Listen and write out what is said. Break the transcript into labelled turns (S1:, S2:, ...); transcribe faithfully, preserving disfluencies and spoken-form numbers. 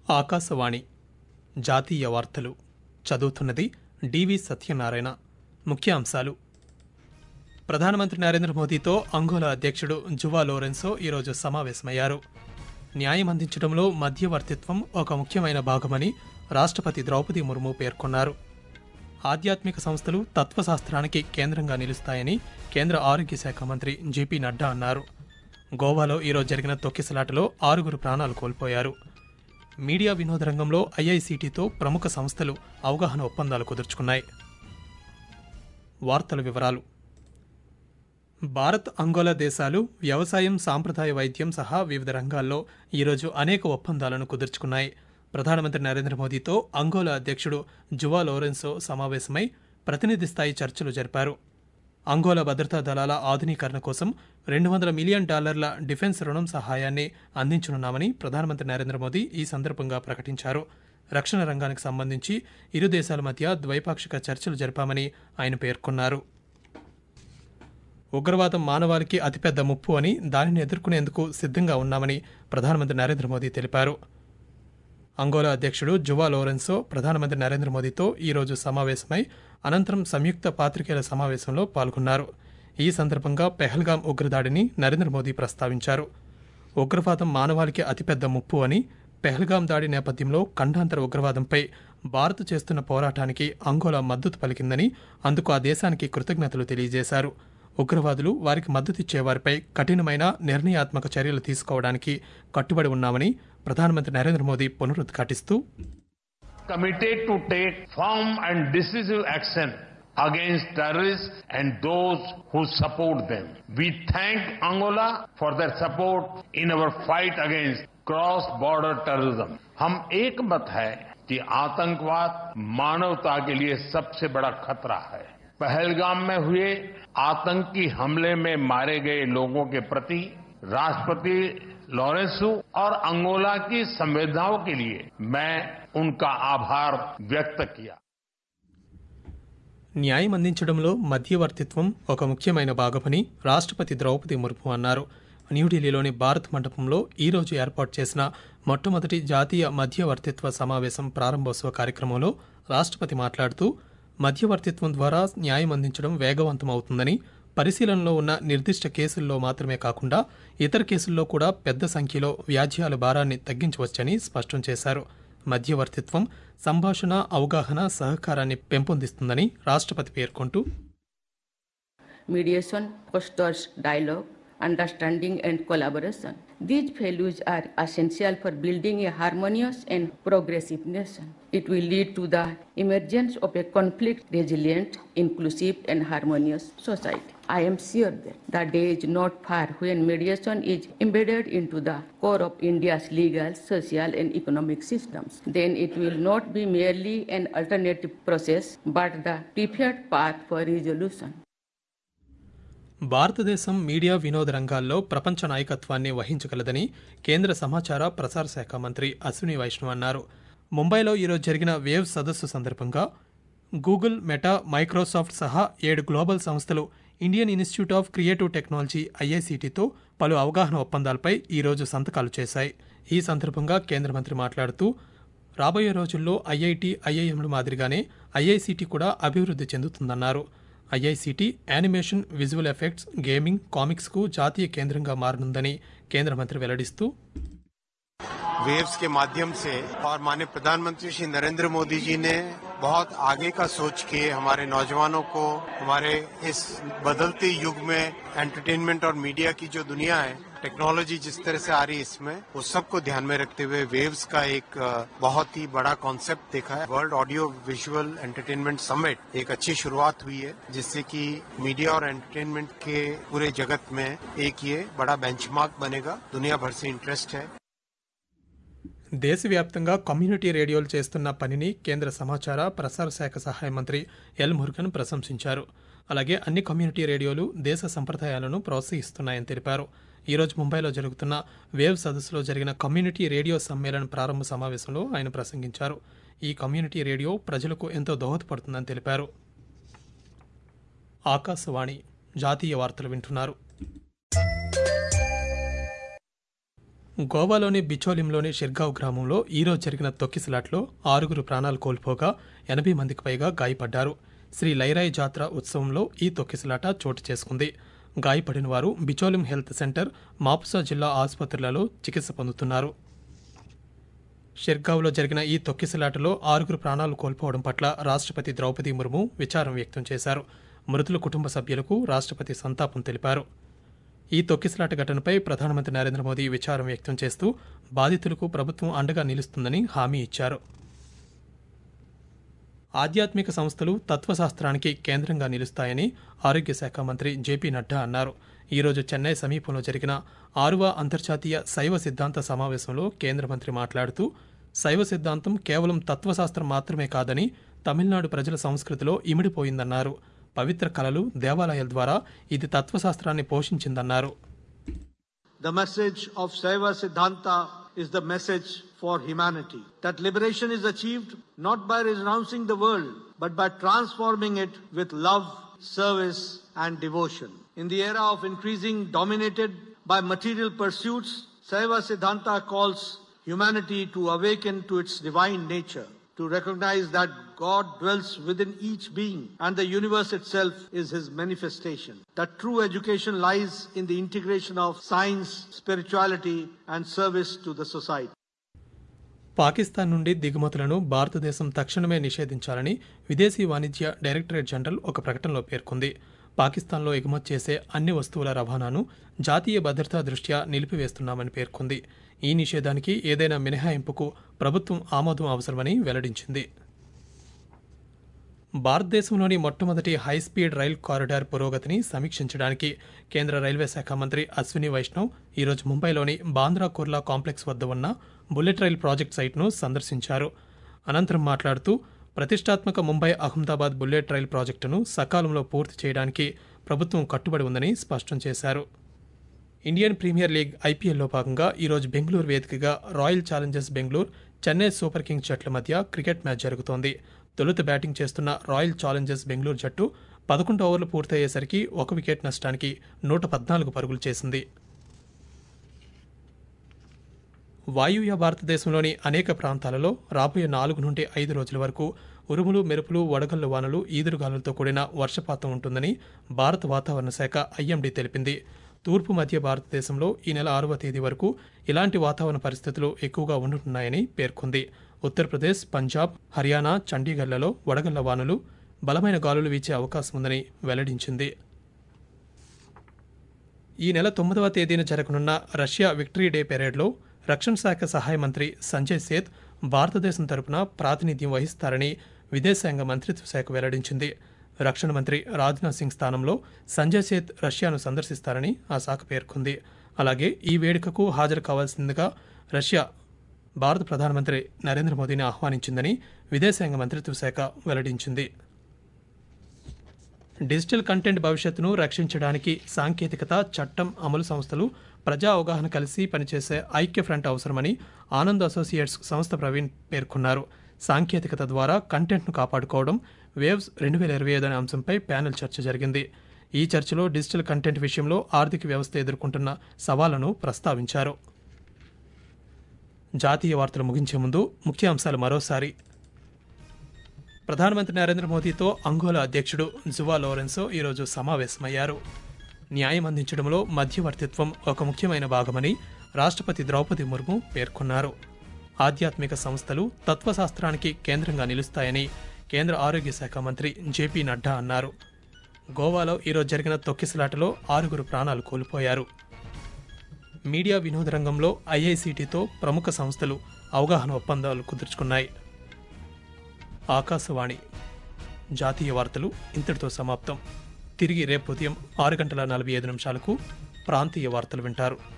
S1: ఆకాశవాణి జాతీయ వార్తలు చదువుతున్నది డివి సత్యనారాయణ. ముఖ్యాంశాలు: ప్రధానమంత్రి నరేంద్ర మోదీతో అంగోలా అధ్యక్షుడు జువా లోరెన్సో ఈరోజు సమావేశమయ్యారు. న్యాయం అందించడంలో మధ్యవర్తిత్వం ఒక ముఖ్యమైన భాగమని రాష్ట్రపతి ద్రౌపది ముర్ము పేర్కొన్నారు. ఆధ్యాత్మిక సంస్థలు తత్వశాస్త్రానికి కేంద్రంగా నిలుస్తాయని కేంద్ర ఆరోగ్య శాఖ మంత్రి జేపీ నడ్డా అన్నారు. గోవాలో ఈరోజు జరిగిన తొక్కిసలాటలో ఆరుగురు ప్రాణాలు కోల్పోయారు. మీడియా వినోద రంగంలో ఐఐసిటితో ప్రముఖ సంస్థలు అవగాహన ఒప్పందాలు కుదుర్చుకున్నాయి. వార్తల వివరాలు: భారత్, అంగోలా దేశాలు వ్యవసాయం, సాంప్రదాయ వైద్యం సహా వివిధ రంగాల్లో ఈరోజు అనేక ఒప్పందాలను కుదుర్చుకున్నాయి. ప్రధానమంత్రి నరేంద్ర మోదీతో అంగోలా అధ్యక్షుడు జువా లోరెన్సో సమావేశమై ప్రతినిధి స్థాయి చర్చలు జరిపారు. అంగోలా భద్రతా దళాల ఆధునీకరణ కోసం రెండు వందల మిలియన్ డాలర్ల డిఫెన్స్ రుణం సహాయాన్ని అందించనున్నామని ప్రధానమంత్రి నరేంద్ర మోదీ ఈ సందర్భంగా ప్రకటించారు. రక్షణ రంగానికి సంబంధించి ఇరు దేశాల మధ్య ద్వైపాక్షిక చర్చలు జరిపామని ఆయన పేర్కొన్నారు. ఉగ్రవాదం మానవాళికి అతిపెద్ద ముప్పు అని, దానిని ఎదుర్కొనేందుకు సిద్ధంగా ఉన్నామని ప్రధానమంత్రి నరేంద్ర మోదీ తెలిపారు. అంగోలా అధ్యక్షుడు జువా లోరెన్సో ప్రధానమంత్రి నరేంద్ర మోదీతో ఈరోజు సమావేశమై అనంతరం సంయుక్త పాత్రికేయుల సమావేశంలో పాల్గొన్నారు. ఈ సందర్భంగా పెహల్గాం ఉగ్రదాడిని నరేంద్ర మోదీ ప్రస్తావించారు. ఉగ్రవాదం మానవాళికి అతిపెద్ద ముప్పు అని, పెహల్గాం దాడి నేపథ్యంలో ఖండాంతర ఉగ్రవాదంపై భారత్ చేస్తున్న పోరాటానికి అంగోలా మద్దతు పలికిందని, అందుకు ఆ దేశానికి కృతజ్ఞతలు తెలియజేశారు. ఉగ్రవాదులు, వారికి మద్దతిచ్చే వారిపై కఠినమైన నిర్ణయాత్మక చర్యలు తీసుకోవడానికి కట్టుబడి ఉన్నామని ప్రధానమంత్రి Narendra Modi పునరుద్ఘాటిస్తూ,
S2: committed to take firm and decisive action against terrorists and those who support them. We thank Angola for their support in our fight against cross-border terrorism. हम एक मत है कि आतंकवाद मानवता के लिए सबसे बड़ा खतरा है. पहलगाम में हुए आतंकी हमले में मारे गए लोगों के प्रति राष्ट्रपति लोरेंसो और अंगोला की संवेदनाओं के लिए मैं उनका आभार व्यक्त किया.
S1: న్యాయం అందించడంలో మధ్యవర్తిత్వం ఒక ముఖ్యమైన భాగమని రాష్ట్రపతి ద్రౌపది ముర్ము అన్నారు. న్యూఢిల్లీలోని భారత్ మండపంలో ఈరోజు ఏర్పాటు చేసిన మొట్టమొదటి జాతీయ మధ్యవర్తిత్వ సమావేశం ప్రారంభోత్సవ కార్యక్రమంలో రాష్ట్రపతి మాట్లాడుతూ, మధ్యవర్తిత్వం ద్వారా న్యాయం అందించడం వేగవంతం అవుతుందని, పరిశీలనలో ఉన్న నిర్దిష్ట కేసుల్లో మాత్రమే కాకుండా ఇతర కేసుల్లో కూడా పెద్ద సంఖ్యలో వ్యాజ్యాల భారాన్ని తగ్గించవచ్చని స్పష్టం చేశారు. మధ్యవర్తిత్వం సంభాషణ, అవగాహన, సహకారాన్ని పెంపొందిస్తుందని రాష్ట్రపతి పేర్కొంటూ,
S3: mediation fosters dialogue, understanding and collaboration. These values are essential for building a harmonious and progressive nation. It will lead to the emergence of a conflict-resilient, inclusive and harmonious society. I am sure that the day is not far when mediation is embedded into the core of India's legal, social and economic systems. Then it will not be merely an alternative process, but the preferred path for resolution.
S1: భారతదేశం media వినోద రంగాల్లో ప్రపంచ నాయకత్వాన్ని వహించగలదని కేంద్ర సమాచార ప్రసార శాఖ మంత్రి అశ్విని వైష్ణవ్ అన్నారు. ముంబైలో ఈరోజు జరిగిన వేవ్ సదస్సు సందర్భంగా గూగుల్, మెటా, మైక్రోసాఫ్ట్ సహా ఏడు గ్లోబల్ సంస్థలు Indian institute of creative technology ఐఐసిటితో పలు అవగాహన ఒప్పందాలపై ఈరోజు సంతకాలు చేశాయి. ఈ సందర్భంగా కేంద్ర మంత్రి మాట్లాడుతూ, రాబోయే రోజుల్లో ఐఐటి, ఐఐఎంల మాదిరిగానే ఐఐసిటి కూడా అభివృద్ధి చెందుతుందన్నారు. IICT animation, visual effects, gaming, కామిక్స్కు జాతీయ కేంద్రంగా మారనుందని కేంద్ర మంత్రి వెల్లడిస్తూ,
S4: वेव्स के माध्यम से और माननीय प्रधानमंत्री श्री नरेंद्र मोदी जी ने बहुत आगे का सोच के हमारे नौजवानों को हमारे इस बदलते युग में एंटरटेनमेंट और मीडिया की जो दुनिया है, टेक्नोलॉजी जिस तरह से आ रही है इसमें, उस सब को ध्यान में रखते हुए वेव्स का एक बहुत ही बड़ा कॉन्सेप्ट देखा है. World audio visual entertainment summit एक अच्छी शुरुआत हुई है, जिससे कि मीडिया और एंटरटेनमेंट के पूरे जगत में एक ये बड़ा बेंचमार्क बनेगा. दुनिया भर से इंटरेस्ट है.
S1: దేశవ్యాప్తంగా కమ్యూనిటీ రేడియోలు చేస్తున్న పనిని కేంద్ర సమాచార ప్రసార శాఖ సహాయ మంత్రి ఎల్ మురుగన్ ప్రశంసించారు. అలాగే అన్ని కమ్యూనిటీ రేడియోలు దేశ సంప్రదాయాలను ప్రోత్సహిస్తున్నాయని తెలిపారు. ఈరోజు ముంబైలో జరుగుతున్న వేవ్ సదస్సులో జరిగిన కమ్యూనిటీ రేడియో సమ్మేళన ప్రారంభ సమావేశంలో ఆయన ప్రసంగించారు. ఈ కమ్యూనిటీ రేడియో ప్రజలకు ఎంతో దోహదపడుతుందని తెలిపారు. ఆకాశవాణి జాతీయ వార్తలు వింటున్నారు. గోవాలోని బిచోలింలోని షిర్గావ్ గ్రామంలో ఈరోజు జరిగిన తొక్కిసలాట్లో ఆరుగురు ప్రాణాలు కోల్పోగా ఎనభై మందికి పైగా గాయపడ్డారు. శ్రీ లైరాయి జాతర ఉత్సవంలో ఈ తొక్కిసలాట చోటు చేసుకుంది. గాయపడిన వారు బిచోలిం హెల్త్ సెంటర్, మాపుసా జిల్లా ఆసుపత్రులలో చికిత్స పొందుతున్నారు. షిర్గావ్లో జరిగిన ఈ తొక్కిసలాటలో ఆరుగురు ప్రాణాలు కోల్పోవడం పట్ల రాష్ట్రపతి ద్రౌపది ముర్ము విచారం వ్యక్తం చేశారు. మృతుల కుటుంబ సభ్యులకు రాష్ట్రపతి సంతాపం తెలిపారు. ఈ తొక్కిసలాట ఘటనపై ప్రధానమంత్రి నరేంద్ర మోదీ విచారం వ్యక్తం చేస్తూ బాధితులకు ప్రభుత్వం అండగా నిలుస్తుందని హామీ ఇచ్చారు. ఆధ్యాత్మిక సంస్థలు తత్వశాస్త్రానికి కేంద్రంగా నిలుస్తాయని ఆరోగ్య శాఖ మంత్రి జేపీ నడ్డా అన్నారు. ఈరోజు చెన్నై సమీపంలో జరిగిన ఆరువ అంతర్జాతీయ శైవ సిద్ధాంత సమావేశంలో కేంద్ర మంత్రి మాట్లాడుతూ శైవ సిద్ధాంతం కేవలం తత్వశాస్త్రం మాత్రమే కాదని తమిళనాడు ప్రజల సంస్కృతిలో ఇమిడిపోయిందన్నారు. పవిత్ర కళలు, దేవాలయాల ద్వారా ఇది తత్వశాస్త్రాన్ని పోషించిందన్నారు.
S5: The message of Saiva Siddhanta is the message for humanity. That liberation is achieved not by renouncing the world, but by transforming it with love, service and devotion. In the era of increasing dominated by material pursuits, Saiva Siddhanta calls humanity to awaken to its divine nature, to recognize that God dwells within each being and the universe itself is his manifestation. That true education lies in the integration of science, spirituality and service to the society.
S1: Pakistan నుండి దిగుమతులను భారతదేశం తక్షణమే నిషేధించాలని విదేశీ వాణిజ్య directorate general ఒక ప్రకటనలో పేర్కొంది. పాకిస్తాన్లో ఎగుమతి చేసే అన్ని వస్తువుల రవాణాను జాతీయ భద్రతా దృష్ట్యా నిలిపివేస్తున్నామని పేర్కొంది. ఈ నిషేధానికి ఏదైనా మినహాయింపుకు ప్రభుత్వం ఆమోదం అవసరమని వెల్లడించింది. భారతదేశంలోని మొట్టమొదటి హైస్పీడ్ రైల్ కారిడార్ పురోగతిని సమీక్షించడానికి కేంద్ర రైల్వే శాఖ మంత్రి అశ్విని వైష్ణవ్ ఈరోజు ముంబైలోని బాంద్రా కుర్లా కాంప్లెక్స్ వద్ద ఉన్న బుల్లెట్ రైల్ ప్రాజెక్ట్ సైట్ను సందర్శించారు. అనంతరం మాట్లాడుతూ ప్రతిష్టాత్మక ముంబై అహ్మదాబాద్ బుల్లెట్ రైల్ ప్రాజెక్టును సకాలంలో పూర్తి చేయడానికి ప్రభుత్వం కట్టుబడి ఉందని స్పష్టం చేశారు. ఇండియన్ ప్రీమియర్ లీగ్ ఐపీఎల్లో భాగంగా ఈరోజు బెంగళూరు వేదికగా royal challengers Bengaluru, Chennai super kings జట్ల మధ్య క్రికెట్ మ్యాచ్ జరుగుతోంది. తొలుత బ్యాటింగ్ చేస్తున్న రాయల్ ఛాలెంజర్స్ బెంగళూరు జట్టు పదకొండు ఓవర్లు పూర్తయ్యేసరికి ఒక వికెట్ నష్టానికి నూట పద్నాలుగు పరుగులు చేసింది. వాయువ్య భారతదేశంలోని అనేక ప్రాంతాలలో రాబోయే నాలుగు నుండి ఐదు రోజుల వరకు ఉరుములు, మెరుపులు, వడగళ్ల వానలు, ఈదురుగాలులతో కూడిన వర్షపాతం ఉంటుందని భారత వాతావరణ శాఖ ఐఎండీ తెలిపింది. తూర్పు మధ్య భారతదేశంలో ఈ నెల ఆరవ తేదీ వరకు ఇలాంటి వాతావరణ పరిస్థితులు ఎక్కువగా ఉంటున్నాయని పేర్కొంది. ఉత్తరప్రదేశ్, పంజాబ్, హర్యానా, చండీగఢ్లలో వడగళ్ల వానలు, బలమైన గాలులు వీచే అవకాశం ఉందని వెల్లడించింది. ఈ నెల తొమ్మిదవ తేదీన జరగనున్న రష్యా విక్టరీ డే పెరేడ్లో రక్షణ శాఖ సహాయ మంత్రి సంజయ్ సేత్ భారతదేశం తరపున ప్రాతినిధ్యం వహిస్తారని విదేశాంగ మంత్రిత్వ శాఖ వెల్లడించింది. రక్షణ మంత్రి రాజ్నాథ్ సింగ్ స్థానంలో సంజయ్ సేత్ రష్యాను సందర్శిస్తారని ఆ శాఖ పేర్కొంది. అలాగే ఈ వేడుకకు హాజరు కావాల్సిందిగా రష్యా భారత ప్రధానమంత్రి నరేంద్ర మోదీని ఆహ్వానించిందని విదేశాంగ మంత్రిత్వ శాఖ వెల్లడించింది. డిజిటల్ కంటెంట్ భవిష్యత్తును రక్షించడానికి సాంకేతికత, చట్టం, అమలు సంస్థలు, ప్రజా అవగాహన కలిసి పనిచేసే ఐక్య ఫ్రంట్ అవసరమని ఆనంద్ అసోసియేట్స్ సంస్థ ప్రవీణ్ పేర్కొన్నారు. సాంకేతికత ద్వారా కంటెంట్ను కాపాడుకోవడం, వేవ్స్ రెండు వేల ఇరవై ఐదు అనే అంశంపై ప్యానెల్ చర్చ జరిగింది. ఈ చర్చలో డిజిటల్ కంటెంట్ విషయంలో ఆర్థిక వ్యవస్థ ఎదుర్కొంటున్న సవాళ్లను ప్రస్తావించారు. జాతీయ వార్తలు ముగించే ముందు ముఖ్యాంశాలు మరోసారి. ప్రధానమంత్రి నరేంద్ర మోదీతో అంగోలా అధ్యక్షుడు జువా లోరెన్సో ఈరోజు సమావేశమయ్యారు. న్యాయం అందించడంలో మధ్యవర్తిత్వం ఒక ముఖ్యమైన భాగమని రాష్ట్రపతి ద్రౌపది ముర్ము పేర్కొన్నారు. ఆధ్యాత్మిక సంస్థలు తత్వశాస్త్రానికి కేంద్రంగా నిలుస్తాయని కేంద్ర ఆరోగ్య శాఖ మంత్రి జేపీ నడ్డా అన్నారు. గోవాలో ఈరోజు జరిగిన తొక్కిసలాటలో ఆరుగురు ప్రాణాలు కోల్పోయారు. మీడియా వినోద రంగంలో ఐఐసిటితో ప్రముఖ సంస్థలు అవగాహన ఒప్పందాలు కుదుర్చుకున్నాయి. ఆకాశవాణి జాతీయ వార్తలు ఇంతటితో సమాప్తం. తిరిగి రేపు ఉదయం ఆరు గంటల నలభై ఐదు నిమిషాలకు ప్రాంతీయ వార్తలు వింటారు.